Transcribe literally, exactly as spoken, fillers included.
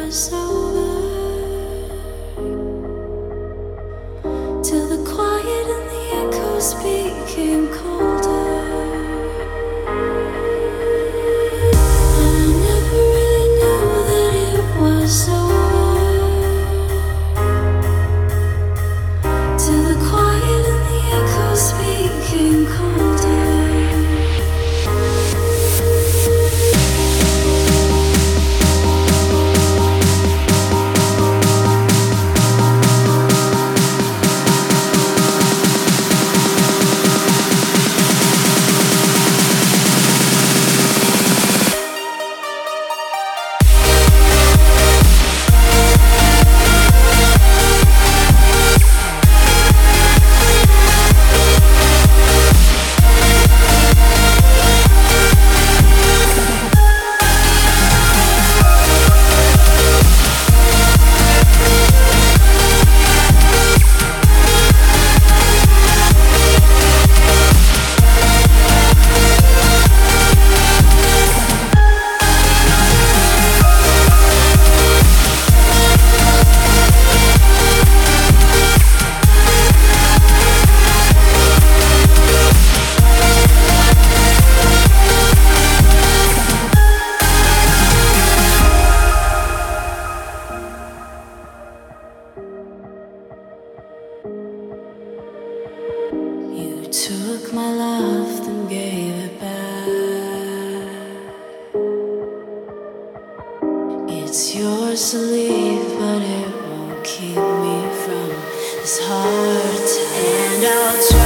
was over, till the quiet and the echoes became colder. I never really knew that it was over, till the quiet and the echoes became colder. Took my love, then gave it back. It's yours to leave, but it won't keep me from this heart. And I'll